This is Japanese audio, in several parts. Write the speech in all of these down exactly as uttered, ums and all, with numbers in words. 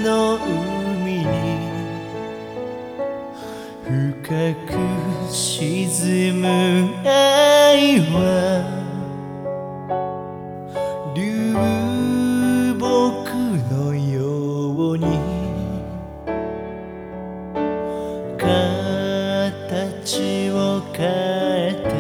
の海に深く沈む愛は流木のように形を変えて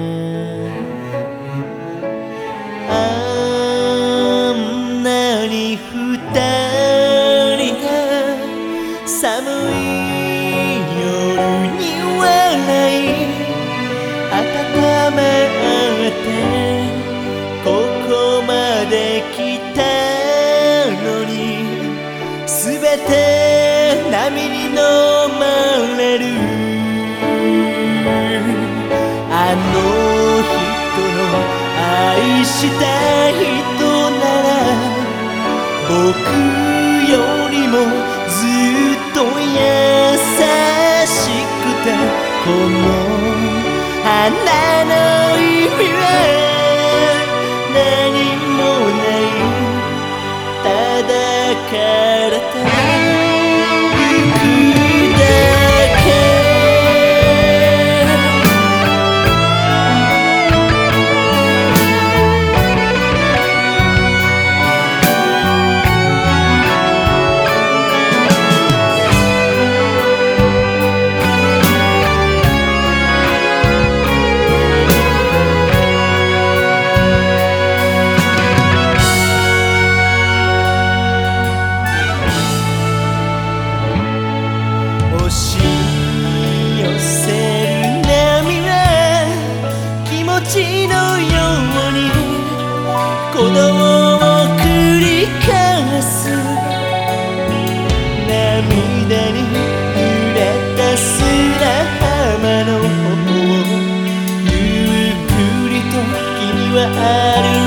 あんなに二人が寒い夜に笑い温め合ってここまで来たのに全て波に飲まれるあの人の愛した人なら僕よりもずっと優しくてこの花の意味は何もないただ体行くだけ押し寄せる波は気持ちのように鼓動を繰り返す涙に濡れた砂浜の方をゆっくりと君は歩